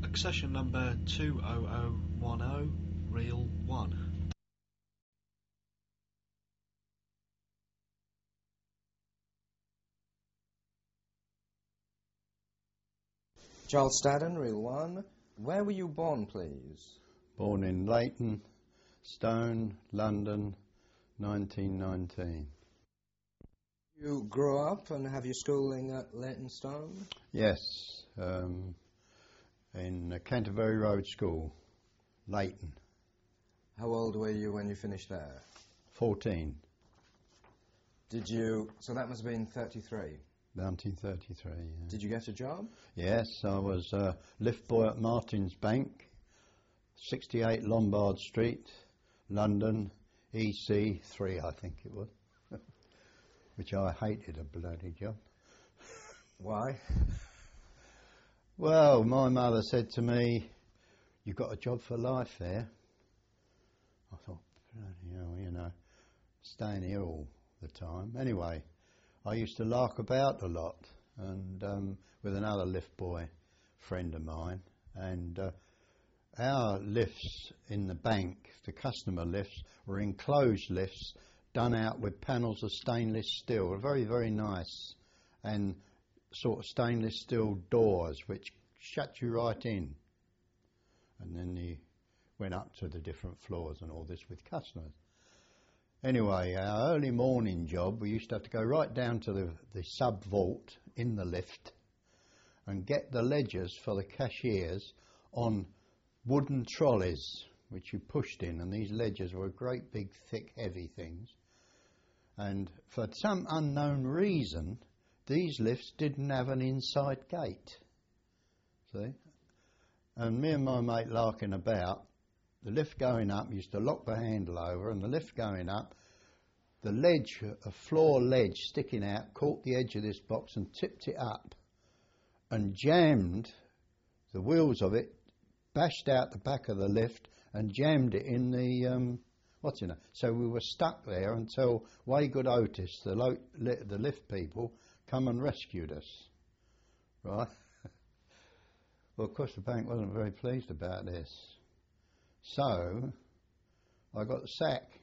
Accession number 20010, reel 1. Charles Staddon, reel 1. Where were you born, please? Born in Leyton Stone, London, 1919. You grew up and have your schooling at Leytonstone? Yes, in Canterbury Road School, Leyton. How old were you when you finished there? 14, So that must have been 33. 1933, yeah. Did you get a job? Yes, I was a lift boy at Martin's Bank, 68 Lombard Street, London, EC3 I think it was, which I hated, a bloody job. Why? Well, my mother said to me, "You've got a job for life there." I thought, bloody hell, you know, staying here all the time. Anyway, I used to lark about a lot, and with another lift boy friend of mine, and our lifts in the bank, the customer lifts, were enclosed lifts done out with panels of stainless steel, very, very nice, and sort of stainless steel doors which shut you right in. And then you went up to the different floors and all this with customers. Anyway, our early morning job, we used to have to go right down to the sub-vault in the lift and get the ledgers for the cashiers on wooden trolleys which you pushed in, and these ledgers were great big thick heavy things, and for some unknown reason these lifts didn't have an inside gate, see, and me and my mate larking about, the lift going up used to lock the handle over, and the lift going up, the ledge, a floor ledge sticking out, caught the edge of this box and tipped it up and jammed the wheels of it, bashed out the back of the lift and jammed it in the so we were stuck there until Waygood Otis, the lift people, come and rescued us, right? Well, of course the bank wasn't very pleased about this, so I got the sack,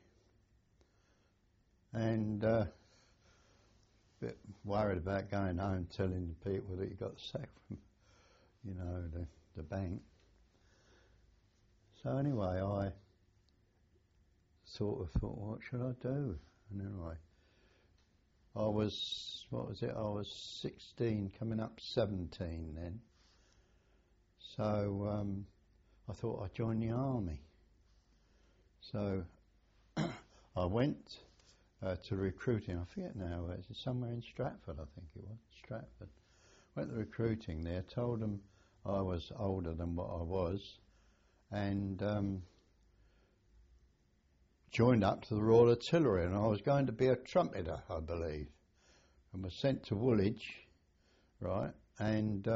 and a bit worried about going home telling the people that you got the sack from, you know, the bank. So anyway, I sort of thought, what should I do? And anyway, I was 16, coming up 17 then. So I thought I'd join the army. So I went to recruiting, I forget now, it's somewhere in Stratford, I think it was, Stratford. Went to recruiting there, told them I was older than what I was, and joined up to the Royal Artillery, and I was going to be a trumpeter, I believe, and was sent to Woolwich, right, and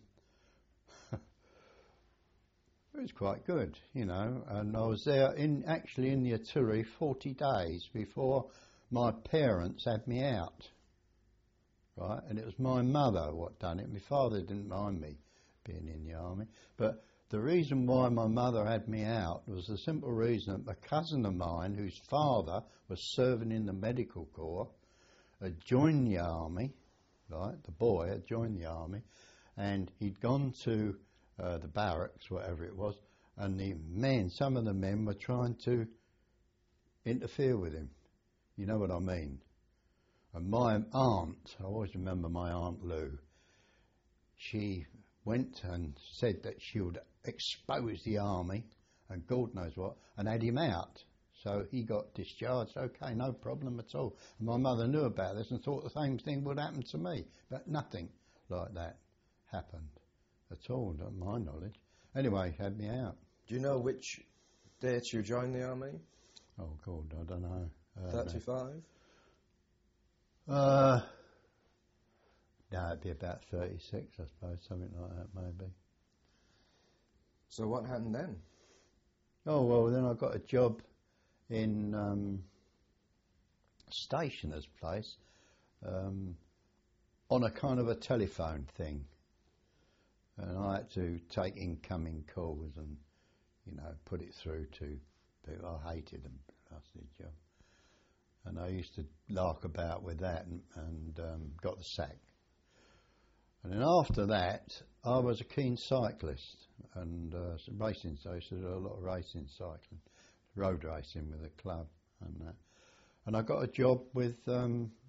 it was quite good, you know, and I was there actually in the artillery 40 days before my parents had me out, right, and it was my mother what done it. My father didn't mind me being in the army, but the reason why my mother had me out was the simple reason that a cousin of mine, whose father was serving in the medical corps, had joined the army, right, the boy had joined the army, and he'd gone to the barracks, whatever it was, and some of the men were trying to interfere with him. You know what I mean? And my aunt, I always remember my Aunt Lou, she went and said that she would expose the army and God knows what, and had him out. So he got discharged, okay, no problem at all. And my mother knew about this and thought the same thing would happen to me, but nothing like that happened at all, to my knowledge. Anyway, had me out. Do you know which date you joined the army? Oh God, I don't know. 35? No, it'd be about 36, I suppose, something like that maybe. So what happened then? Oh, well, then I got a job in a stationer's place on a kind of a telephone thing. And I had to take incoming calls and, you know, put it through to people. I hated them, blasted job. And I used to lark about with that and got the sack. And then after that, I was a keen cyclist and racing, so I used to do a lot of racing, cycling, road racing with a club and that. And I got a job with a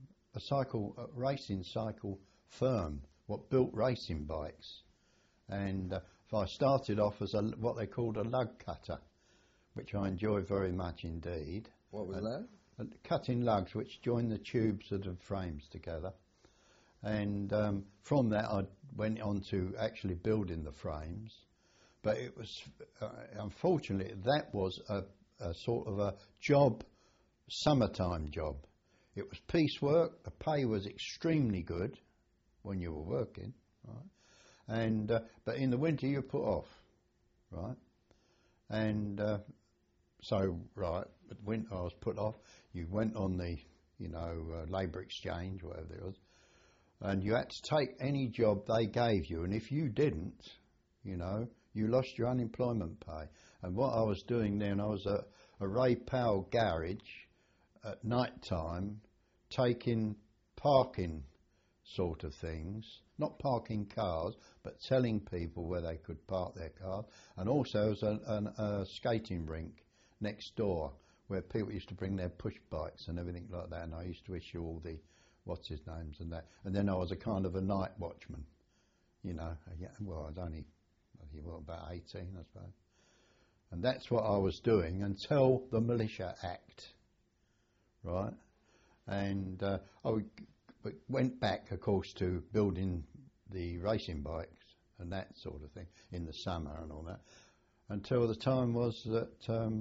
racing cycle firm, what built racing bikes. And I started off as what they called a lug cutter, which I enjoyed very much indeed. What was that? Cutting lugs which join the tubes of the frames together. And from that I went on to actually building the frames. But it was, unfortunately, that was a sort of a job, summertime job. It was piecework, the pay was extremely good when you were working, right? And but in the winter you put off, right? And so, right, but when I was put off, you went on the, you know, labour exchange, whatever it was, and you had to take any job they gave you, and if you didn't, you know, you lost your unemployment pay. And what I was doing then, I was at a Ray Powell garage at night time, taking parking sort of things, not parking cars, but telling people where they could park their cars. And also there was a skating rink next door where people used to bring their push bikes and everything like that, and I used to issue all the what's his names and that. And then I was a kind of a night watchman, you know. Well, I was only about 18, I suppose. And that's what I was doing until the Militia Act, right? And I went back, of course, to building the racing bikes and that sort of thing in the summer and all that, until the time was that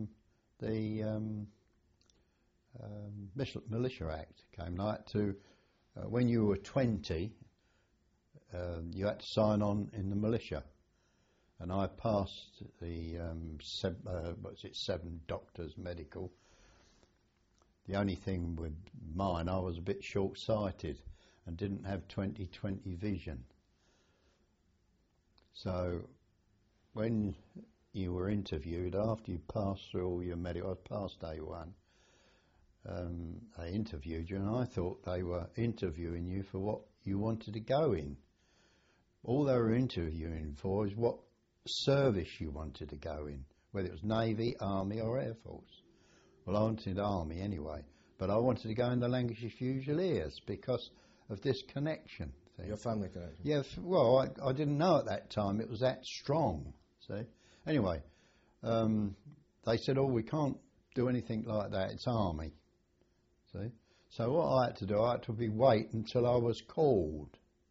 the Militia Act came, like to when you were 20, you had to sign on in the militia. And I passed the 7 doctors medical. The only thing with mine, I was a bit short-sighted and didn't have 20/20 vision. So when you were interviewed, after you passed through all your medical, I passed A1, they interviewed you, and I thought they were interviewing you for what you wanted to go in. All they were interviewing for is what service you wanted to go in, whether it was Navy, Army or Air Force. Well, I wanted Army anyway, but I wanted to go in the Lancashire Fusiliers because of this connection thing. Your family connection? Yes, well, I didn't know at that time it was that strong, see. Anyway, they said, oh, we can't do anything like that, it's Army, see. So what I had to do, I had to wait until I was called.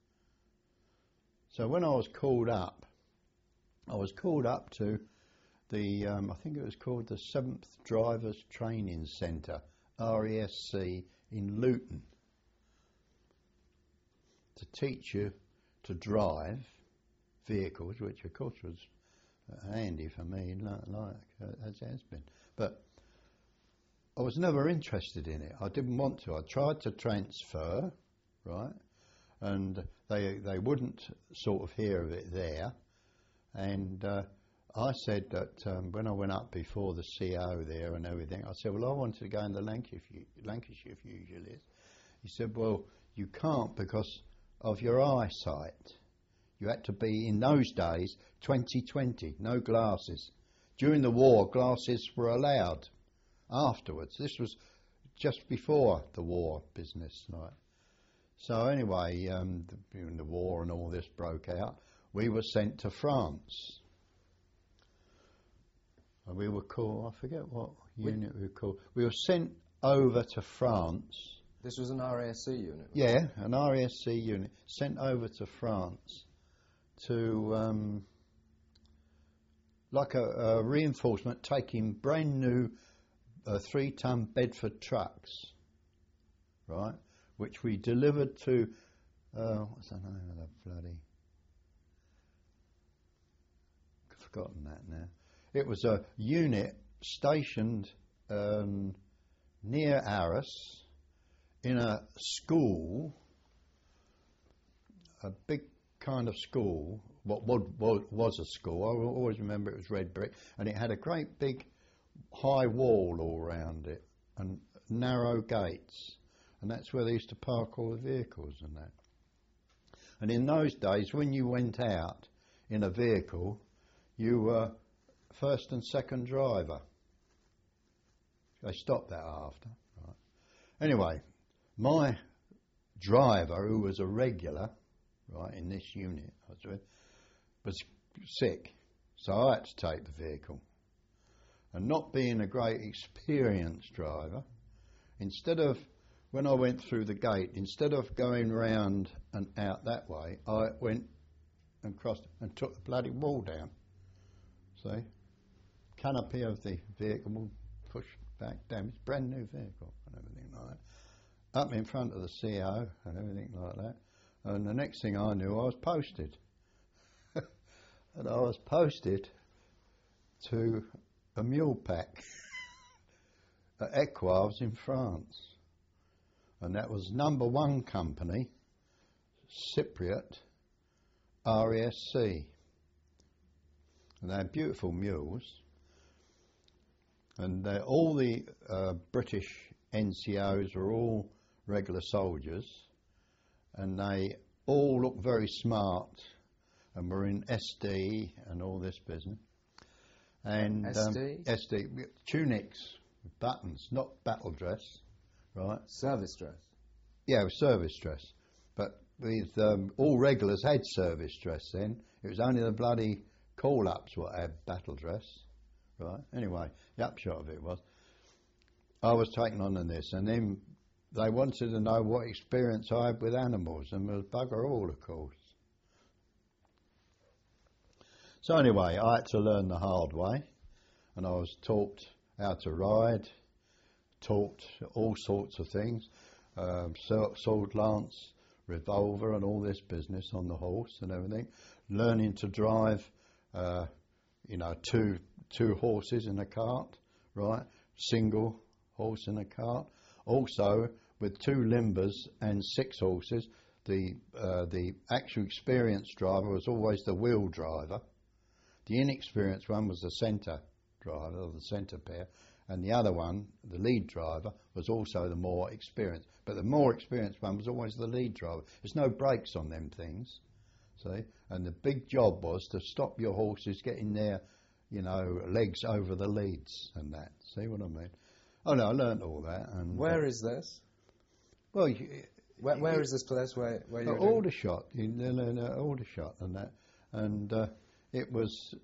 So when I was called up to the, I think it was called the 7th Drivers Training Centre, RESC, in Luton, to teach you to drive vehicles, which of course was handy for me, like as it has been. But I was never interested in it. I didn't want to. I tried to transfer, right, and they wouldn't sort of hear of it there. And I said that when I went up before the CO there and everything, I said, well, I wanted to go in the Lancashire Fusiliers. He said, well, you can't because of your eyesight. You had to be, in those days, 20/20, no glasses. During the war, glasses were allowed. Afterwards, this was just before the war business, right? So anyway, during the war and all this broke out, we were sent to France. And we were called, I forget what unit we were called. We were sent over to France. This was an RASC unit? Yeah, an RASC unit, sent over to France to, like a reinforcement, taking brand new 3-ton Bedford trucks, right, which we delivered to, what's the name of the bloody, I've forgotten that now. It was a unit stationed near Arras in a school, a big kind of school what was a school. I always remember it was red brick, and it had a great big high wall all around it and narrow gates, and that's where they used to park all the vehicles and that. And in those days, when you went out in a vehicle, you were first and second driver. They stopped that after. Right. Anyway, my driver, who was a regular, right, in this unit I was with, was sick, so I had to take the vehicle. And not being a great experienced driver, instead of, when I went through the gate, instead of going round and out that way, I went and crossed and took the bloody wall down. See? Canopy of the vehicle will push back down. It's a brand new vehicle and everything like that. Up in front of the CO and everything like that. And the next thing I knew, I was posted. And I was posted to a mule pack at Equars in France. And that was number one company, Cypriot RESC. And they had beautiful mules. And all the British NCOs were all regular soldiers. And they all looked very smart and were in SD and all this business. And SD, tunics, buttons, not battle dress, right? Service dress. Yeah, service dress. But with all regulars had service dress then. It was only the bloody call-ups what had battle dress, right? Anyway, the upshot of it was, I was taken on in this, and then they wanted to know what experience I had with animals, and there was bugger all, of course. So anyway, I had to learn the hard way, and I was taught how to ride, taught all sorts of things, sword lance, revolver and all this business on the horse and everything, learning to drive, two horses in a cart, right, single horse in a cart, also with two limbers and 6 horses. The actual experienced driver was always the wheel driver. The inexperienced one was the centre driver, or the centre pair, and the other one, the lead driver, was also the more experienced. But the more experienced one was always the lead driver. There's no brakes on them things, see? And the big job was to stop your horses getting their, legs over the leads and that. See what I mean? Oh no, I learnt all that. And where is this? Well, where is this place where you're doing? Aldershot, Aldershot and that, and it was,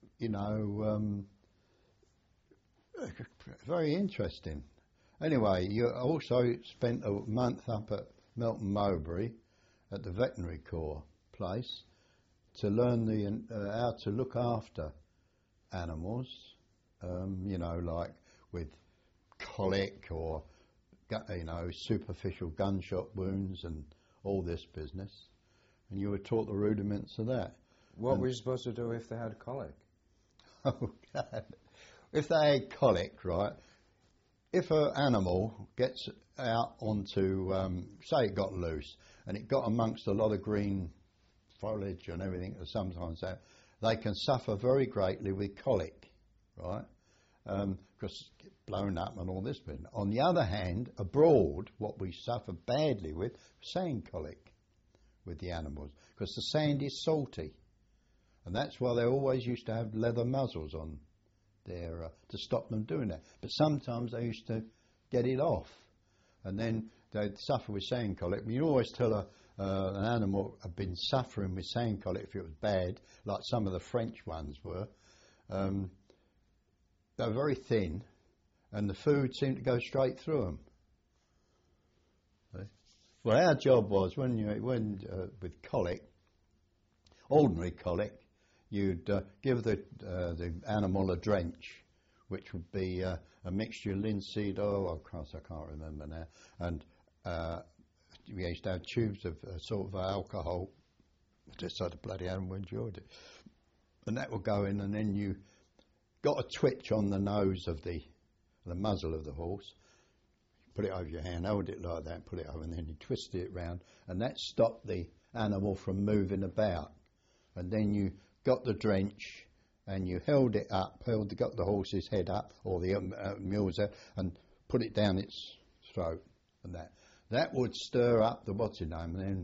very interesting. Anyway, you also spent a month up at Melton Mowbray at the veterinary corps place to learn how to look after animals, like with colic or superficial gunshot wounds and all this business, and you were taught the rudiments of that. What were you supposed to do if they had colic? Oh God! If they had colic, right? If an animal gets out onto, say it got loose and it got amongst a lot of green foliage and everything, sometimes they can suffer very greatly with colic, right? Because blown up and all this bit. On the other hand, abroad, what we suffer badly with, sand colic with the animals, because the sand is salty, and that's why they always used to have leather muzzles on there to stop them doing that. But sometimes they used to get it off, and then they'd suffer with sand colic. You always tell an animal had been suffering with sand colic if it was bad, like some of the French ones were. They were very thin, and the food seemed to go straight through them. Well, our job was when with colic, ordinary colic, you'd give the animal a drench, which would be a mixture of linseed oil. Of course, I can't remember now. And we used to have tubes of sort of alcohol, just so the bloody animal enjoyed it. And that would go in, and then you got a twitch on the nose of the muzzle of the horse. Put it over your hand, hold it like that, put it over, and then you twist it round, and that stopped the animal from moving about. and then you got the drench and you held it up, got the horse's head up, or the mule's head, and put it down its throat, and that would stir up the what's it name, and then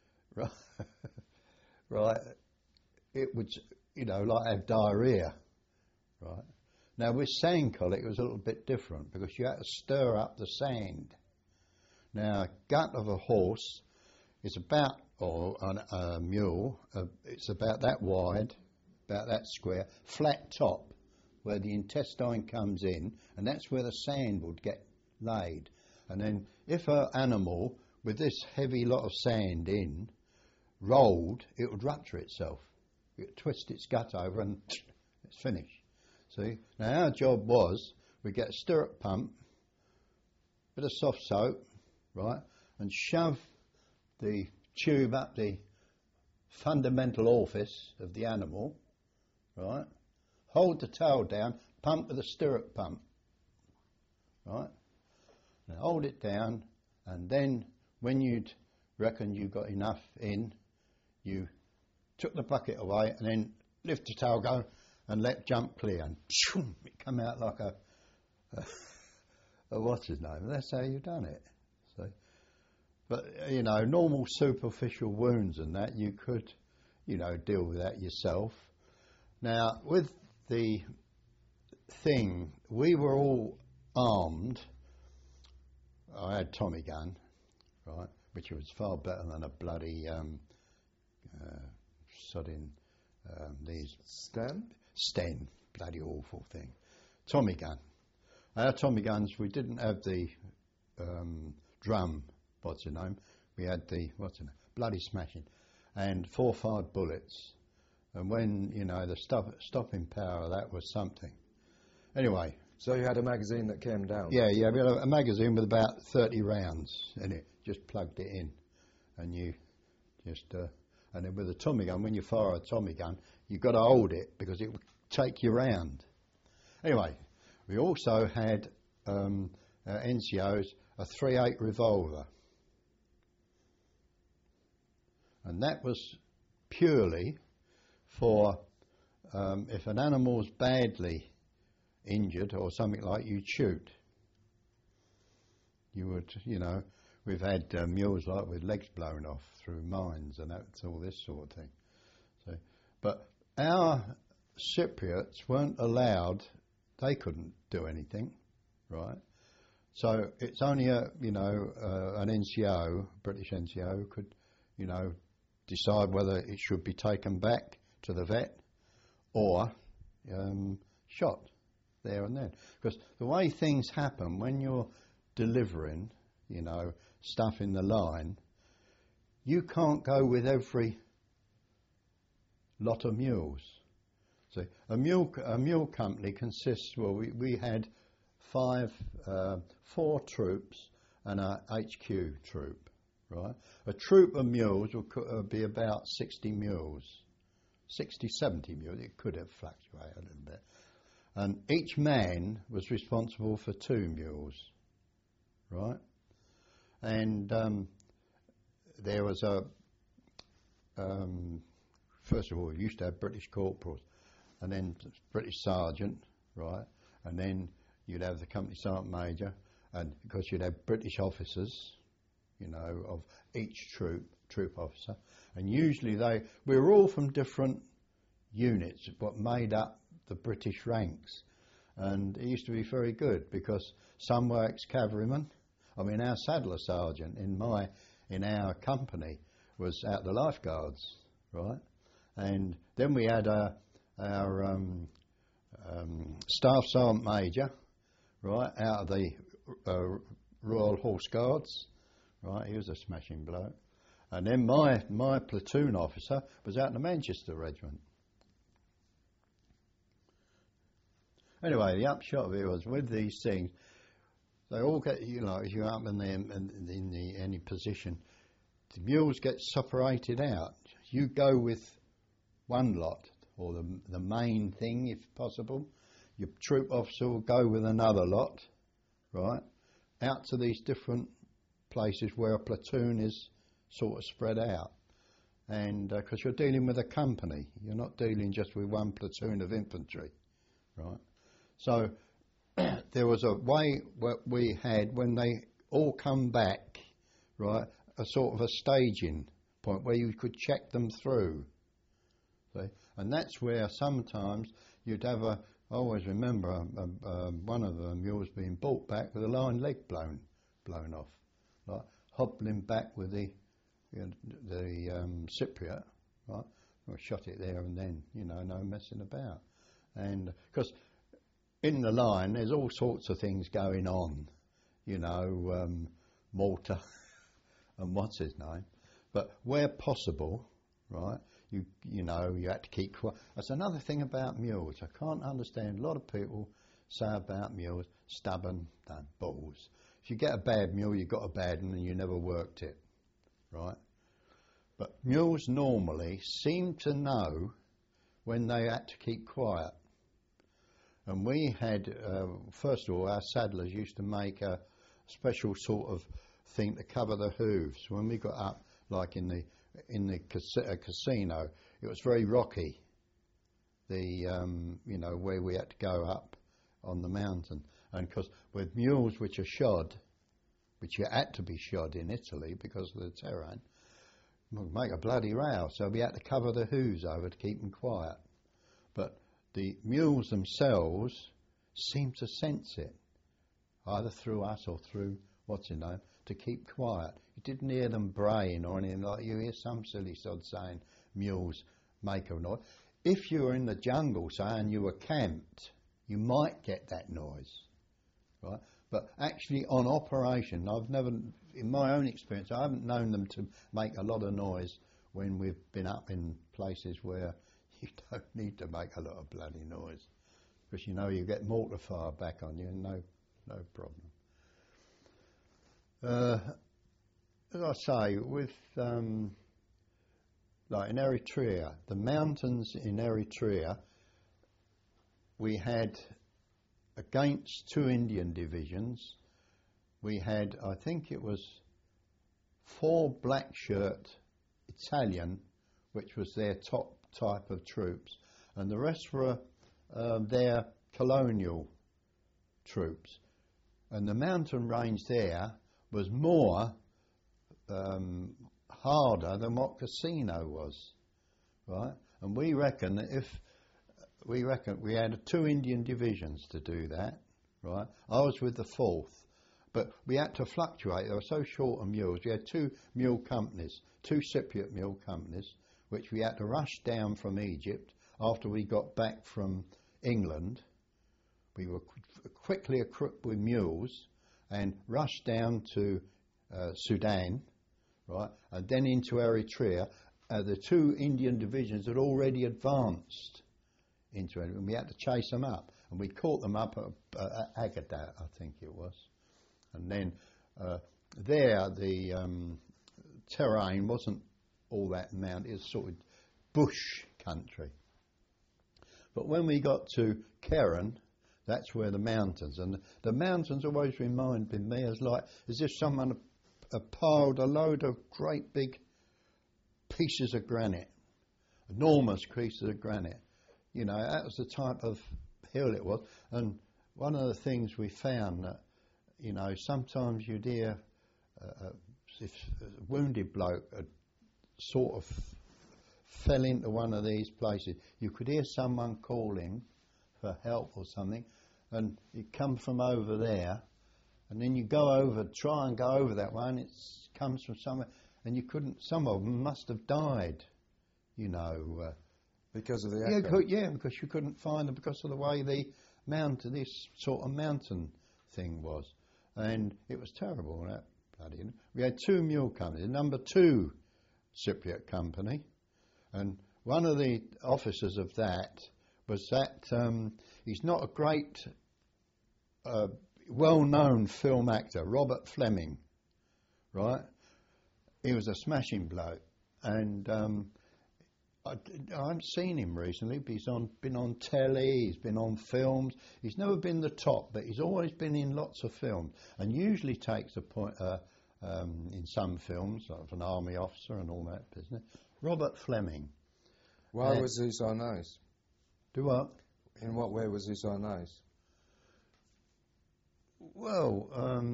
right, it would, like have diarrhea, right. Now with sand colic it was a little bit different because you had to stir up the sand. Now a gut of a horse is about, or a mule, it's about that wide, about that square, flat top, where the intestine comes in, and that's where the sand would get laid. And then if an animal with this heavy lot of sand in rolled, it would rupture itself. It would twist its gut over and it's finished. See? Now our job was, we get a stirrup pump, bit of soft soap, right, and shove the tube up the fundamental orifice of the animal, right, hold the tail down, pump with a stirrup pump, right, now hold it down, and then when you'd reckon you got enough in, you took the bucket away and then lift the tail, go and let jump clear, and it come out like a what's his name. That's how you done it. So, but normal superficial wounds and that you could, deal with that yourself. Now with the thing, we were all armed. I had Tommy gun, right, which was far better than a bloody sodding these Sten, bloody awful thing. Tommy gun. Our Tommy guns, we didn't have the drum, what's your name? We had the, bloody smashing, and 4-5 bullets. And when, the stopping power of that was something. Anyway. So you had a magazine that came down? Yeah, we had a magazine with about 30 rounds in it. Just plugged it in. And you just, and then with a Tommy gun, when you fire a Tommy gun, you've got to hold it because it will take you round. Anyway, we also had NCOs a .38 revolver. And that was purely for if an animal's badly injured or something like, you'd shoot. You would, we've had mules like with legs blown off through mines and that's all this sort of thing. So, but our Cypriots weren't allowed, they couldn't do anything, right? So it's only an NCO, British NCO, could, decide whether it should be taken back to the vet or shot there and then. Because the way things happen when you're delivering, stuff in the line, you can't go with every lot of mules. So a mule company consists, we had 4 troops and a HQ troop, right? A troop of mules would be about 60 mules, 60, 70 mules. It could have fluctuated a little bit. And each man was responsible for 2 mules, right? And there was first of all, we used to have British corporals, and then British sergeant, right? And then you'd have the company sergeant major, and because you'd have British officers, of each troop officer, and usually we were all from different units, what made up the British ranks, and it used to be very good because some were ex-cavalrymen. I mean, our saddler sergeant in our company was out the lifeguards, right? And then we had our staff sergeant major, right, out of the Royal Horse Guards, right? He was a smashing bloke. And then my platoon officer was out in the Manchester Regiment. Anyway, the upshot of it was with these things, they all get, if you're up in any position, the mules get separated out. You go with one lot, or the main thing if possible. Your troop officer will go with another lot, right, out to these different places where a platoon is sort of spread out. and because you're dealing with a company, you're not dealing just with one platoon of infantry, right? So there was a way what we had when they all come back, right, a sort of a staging point where you could check them through, see? And that's where sometimes you'd have I always remember one of the mules being brought back with a hind leg blown off, like hobbling back with the Cypriot, right? We shot it there and then, no messing about. And because in the line there's all sorts of things going on, mortar and what's his name. But where possible, right, you had to keep quiet. That's another thing about mules. I can't understand. A lot of people say about mules, stubborn, balls. If you get a bad mule, you got a bad one and you never worked it, right? But mules normally seem to know when they had to keep quiet. And we had, first of all, our saddlers used to make a special sort of thing to cover the hooves. When we got up, like in the casino, it was very rocky. Where we had to go up on the mountain, and because with mules which are shod, which you had to be shod in Italy because of the terrain, would make a bloody row. So we had to cover the hooves over to keep them quiet. But the mules themselves seemed to sense it, either through us or through what's his name, to keep quiet. You didn't hear them braying or anything like you hear some silly sod saying mules make a noise. If you were in the jungle, say, and you were camped, you might get that noise, right? But actually on operation, I've never, in my own experience, I haven't known them to make a lot of noise when we've been up in places where you don't need to make a lot of bloody noise, because you get mortar fire back on you and no problem. As I say, with like in Eritrea, the mountains in Eritrea, we had, against 2 Indian divisions, we had, I think it was 4 black shirt Italian, which was their top type of troops, and the rest were their colonial troops. And the mountain range there was more harder than what Casino was, right? And we reckon that we had 2 Indian divisions to do that, right? I was with the 4th, but we had to fluctuate. They were so short of mules. We had 2 mule companies, 2 Cypriot mule companies, which we had to rush down from Egypt after we got back from England. We were quickly equipped with mules and rushed down to Sudan, right, and then into Eritrea. The 2 Indian divisions had already advanced into it, and we had to chase them up. And we caught them up at Agadat, I think it was. And then there, the terrain wasn't all that mountain, it was sort of bush country. But when we got to Keren, that's where the mountains, and the mountains always reminded me as if someone had piled a load of great big pieces of granite, enormous pieces of granite. That was the type of hill it was. And one of the things we found that, sometimes you'd hear if a wounded bloke had sort of fell into one of these places, you could hear someone calling for help or something, and you come from over there, and then you try and go over that one, it comes from somewhere, and some of them must have died, because of the echo. Because you couldn't find them because of the way this sort of mountain thing was. And it was terrible, that bloody. We had 2 mule companies, number 2 Cypriot company, and one of the officers of that was that he's not a great, well-known film actor, Robert Fleming, right? He was a smashing bloke, and I haven't seen him recently, but he's been on telly, he's been on films. He's never been the top, but he's always been in lots of films, and usually takes a point in some films, like an army officer and all that business. Robert Fleming. Why was he so nice? Do what? In what way was he so nice? Well,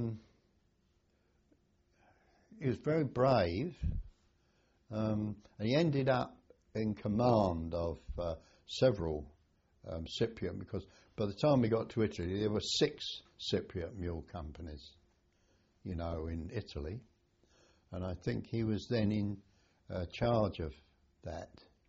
he was very brave, and he ended up in command of several Cypriot, because by the time we got to Italy, there were 6 Cypriot mule companies, you know, in Italy, and I think he was then in charge of that.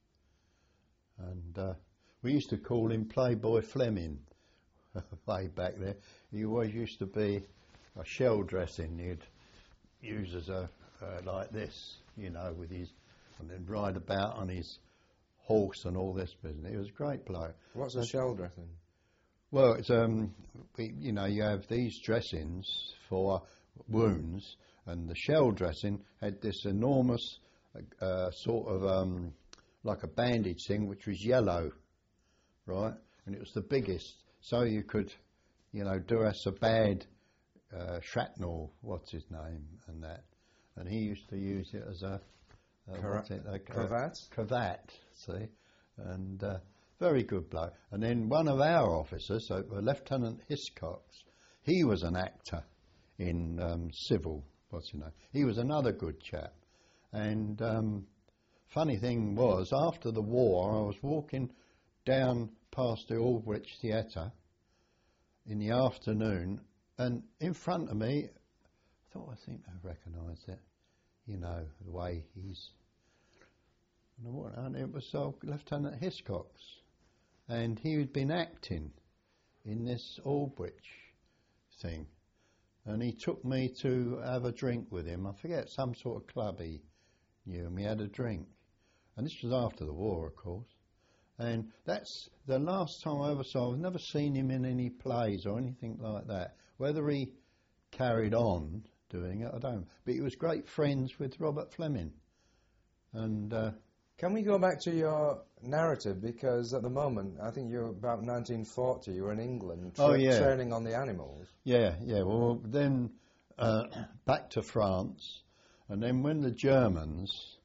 And we used to call him Playboy Fleming way back there. He always used to be a shell dressing he'd use as a like this, you know, with his, and then ride about on his horse and all this business. He was a great bloke. What's a shell dressing? Well, it's you know, you have these dressings for wounds, and the shell dressing had this enormous sort of like a bandage thing, which was yellow, right? And it was the biggest, so you could, you know, do us a bad shrapnel, what's his name, and that. And he used to use it as a cravat? Cravat, see? And very good bloke. And then one of our officers, so Lieutenant Hiscox, he was an actor in Civil, what's his name? He was another good chap. And funny thing was, after the war, I was walking down past the Aldwych Theatre in the afternoon, and in front of me, I think I recognised it, you know, the way he's, and it was Lieutenant Hiscox, and he had been acting in this Aldwych thing, and he took me to have a drink with him. I forget, some sort of club he knew, and we had a drink, and this was after the war, of course. And that's the last time I ever saw him. I've never seen him in any plays or anything like that. Whether he carried on doing it, I don't know. But he was great friends with Robert Fleming. And can we go back to your narrative? Because at the moment, I think you're about 1940, you were in England training on the animals. Yeah. Well, then back to France. And then when the Germans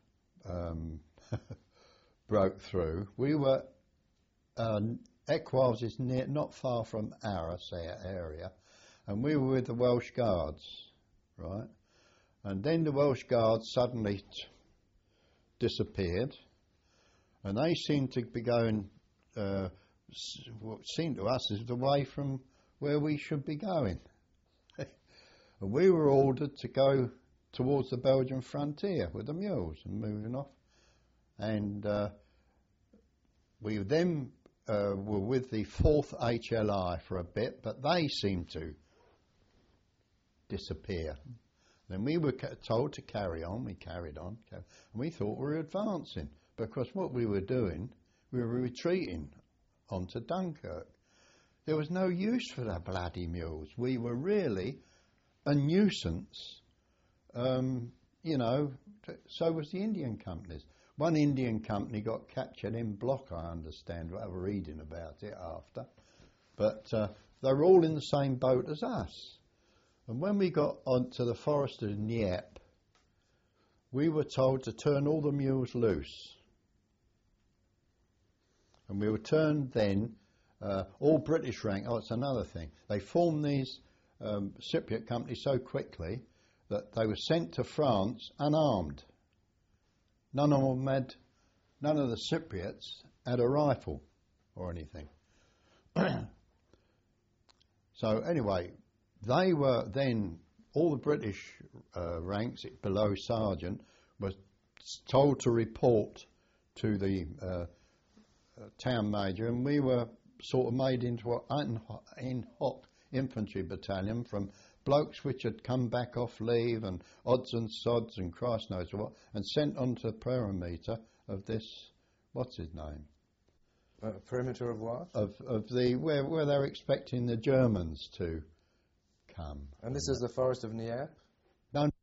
broke through, we were, Equals is not far from Arras area, and we were with the Welsh Guards, right? And then the Welsh Guards suddenly disappeared, and they seemed to be going, what seemed to us is away from where we should be going. And we were ordered to go towards the Belgian frontier with the mules and moving off. And we then were with the 4th HLI for a bit, but they seemed to disappear. Then we were told to carry on. We carried on, and we thought we were advancing, because what we were doing, we were retreating onto Dunkirk. There was no use for the bloody mules. We were really a nuisance, you know, so was the Indian companies. One Indian company got captured in block, I understand, I was reading about it after. But they were all in the same boat as us. And when we got onto the forest of Dnieppe, we were told to turn all the mules loose. And we were turned then, all British rank, it's another thing. They formed these Cypriot companies so quickly that they were sent to France unarmed. None of the Cypriots had a rifle or anything. So anyway, they were then, all the British ranks below sergeant was told to report to the town major, and we were sort of made into an in-hoc infantry battalion from blokes which had come back off leave and odds and sods and Christ knows what, and sent onto the perimeter of this, what's his name? Perimeter of what? Of the where they're expecting the Germans to come. And this is the forest of Dnieppe? No,